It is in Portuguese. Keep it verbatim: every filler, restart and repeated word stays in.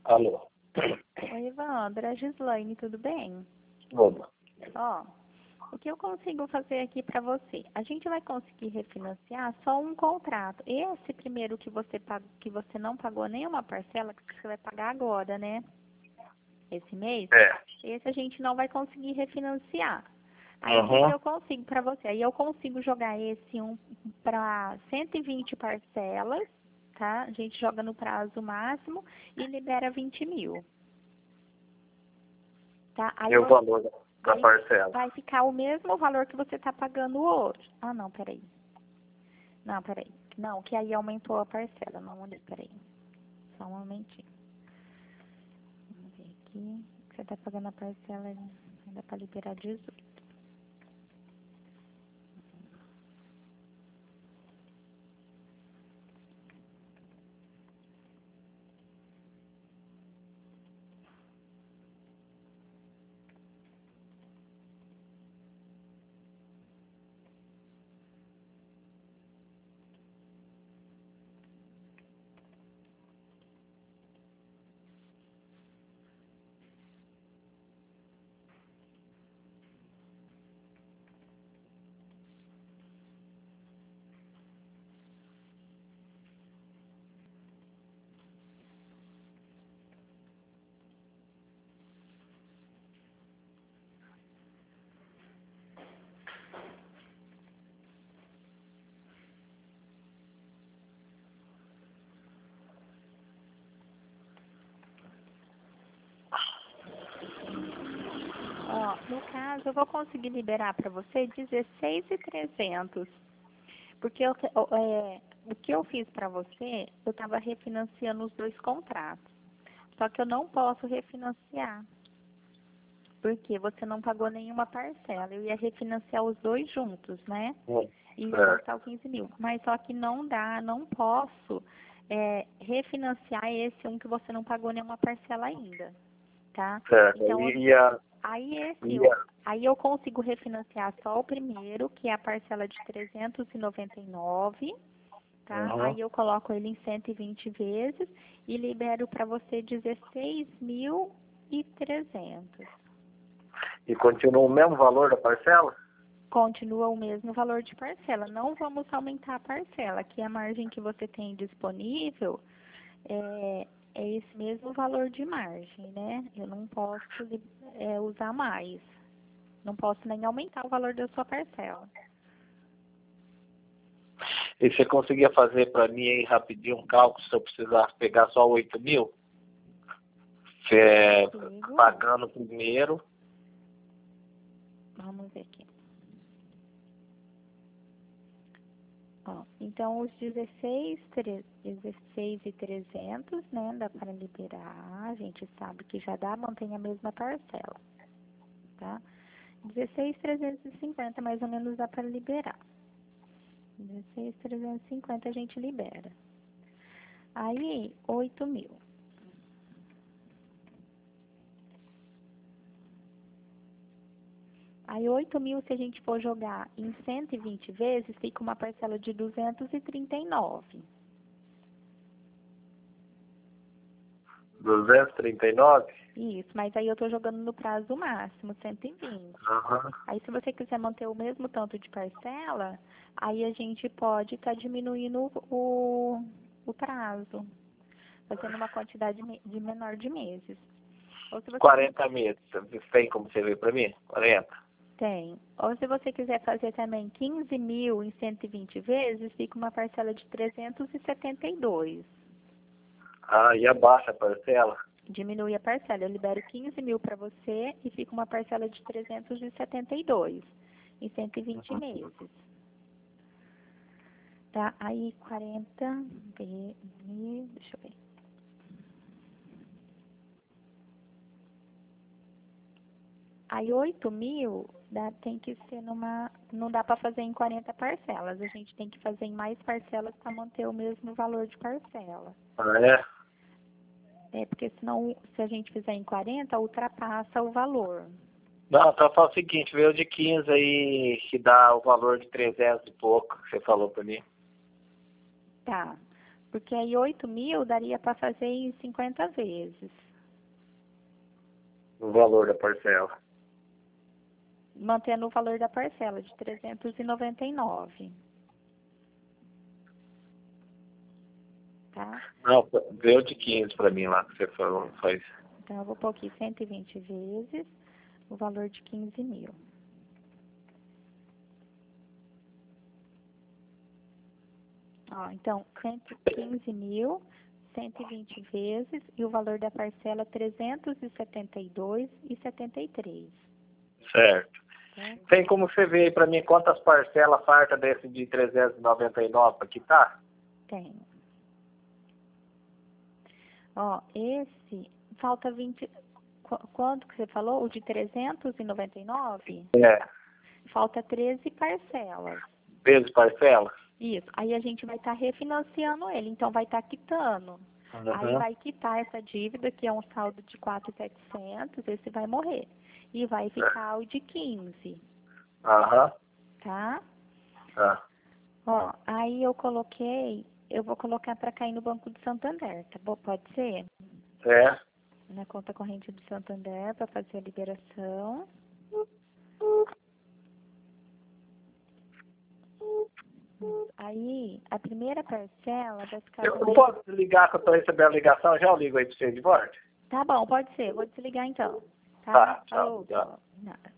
Alô. Oi, Evandra, Gislaine, tudo bem? Opa. Ó, o que eu consigo fazer aqui para você? A gente vai conseguir refinanciar só um contrato. Esse primeiro que você pagou, que você não pagou nenhuma parcela, que você vai pagar agora, né? Esse mês, É. esse a gente não vai conseguir refinanciar. Aí o Uhum. que eu consigo para você? Aí eu consigo jogar esse um para cento e vinte parcelas, tá? A gente joga no prazo máximo e libera vinte mil. Tá? Aí E o você, valor da, da aí parcela? vai ficar o mesmo valor que você está pagando hoje. Ah, não, peraí. Não, peraí. Não, que aí aumentou a parcela. Não olhei, peraí. Só um momentinho. Vamos ver aqui. Você está pagando a parcela ainda para liberar dezoito. Ó, no caso, eu vou conseguir liberar para você dezesseis mil e trezentos. Porque eu, te- ó, é, o que eu fiz para você, eu estava refinanciando os dois contratos. Só que eu não posso refinanciar. Porque você não pagou nenhuma parcela. Eu ia refinanciar os dois juntos, né? Hum. E ia Certo. custar o quinze mil. Mas só que não dá, não posso é, refinanciar esse um que você não pagou nenhuma parcela ainda, tá? Certo. Então, E, e a... aí esse, E eu- a... aí eu consigo refinanciar só o primeiro, que é a parcela de trezentos e noventa e nove, tá? Uhum. Aí eu coloco ele em cento e vinte vezes e libero para você dezesseis mil e trezentos. E continua o mesmo valor da parcela? Continua o mesmo valor de parcela. Não vamos aumentar a parcela, que a margem que você tem disponível é, é esse mesmo valor de margem, né? Eu não posso li- é, usar mais. Não posso nem aumentar o valor da sua parcela. E você conseguia fazer para mim aí rapidinho um cálculo se eu precisasse pegar só oito mil? É, Consigo. pagando primeiro. Vamos ver aqui. Ó, então, os dezesseis, tre- dezesseis e trezentos, né, dá para liberar. A gente sabe que já dá, mantém a mesma parcela, tá? dezesseis mil trezentos e cinquenta mais ou menos dá para liberar. dezesseis mil trezentos e cinquenta a gente libera. Aí, oito mil. Aí, oito mil, se a gente for jogar em cento e vinte vezes, fica uma parcela de duzentos e trinta e nove. duzentos e trinta e nove? Isso, mas aí eu tô jogando no prazo máximo, cento e vinte. Aham. Aí, se você quiser manter o mesmo tanto de parcela, aí a gente pode estar diminuindo o, o prazo, fazendo uma quantidade me- de menor de meses. Ou se você qui- quarenta meses. Tem como você ver para mim? quarenta. tem. Ou se você quiser fazer também quinze mil em cento e vinte vezes, fica uma parcela de trezentos e setenta e dois. Ah, e abaixa a parcela? Diminui a parcela. Eu libero quinze mil para você e fica uma parcela de trezentos e setenta e dois em cento e vinte meses. Tá? Aí quarenta, ve- mil, deixa eu ver. Aí oito mil dá, tem que ser numa, não dá para fazer em quarenta parcelas. A gente tem que fazer em mais parcelas para manter o mesmo valor de parcela. Ah, é? É, porque senão, se a gente fizer em quarenta, ultrapassa o valor. Não, então fala o seguinte, veio de quinze aí que dá o valor de trezentos e pouco que você falou para mim. Tá. porque aí oito mil daria para fazer em cinquenta vezes. O valor da parcela. Mantendo o valor da parcela de trezentos e noventa e nove. Tá? Não, deu de quinze para mim lá que você falou, faz. Então eu vou pôr aqui cento e vinte vezes o valor de quinze mil. Ó, então, cento e quinze mil, cento e vinte vezes, e o valor da parcela trezentos e setenta e dois reais e setenta e três centavos. Certo. Certo? Tem como você ver aí para mim quantas parcelas farta desse de trezentos e noventa e nove para quitar? Tenho. Ó, esse, falta vinte... qu- Quanto que você falou? O de trezentos e noventa e nove? É. Falta treze parcelas. treze parcelas? Isso. Aí a gente vai estar refinanciando ele, então vai estar quitando. Uhum. Aí vai quitar essa dívida, que é um saldo de quatro mil e setecentos, esse vai morrer. E vai ficar o de quinze, Aham. tá? Tá. Ó, aí eu coloquei, eu vou colocar para cair no Banco do Santander, tá bom? Pode ser? É. Na conta corrente do Santander, para fazer a liberação. Aí, a primeira parcela vai ficar... Eu, eu mais- posso ligar que eu estou recebendo a ligação? Já eu ligo aí para você de volta? Tá bom, pode ser. Vou desligar então. Tá? Tá, tchau, Falou, obrigado. tchau. Nada.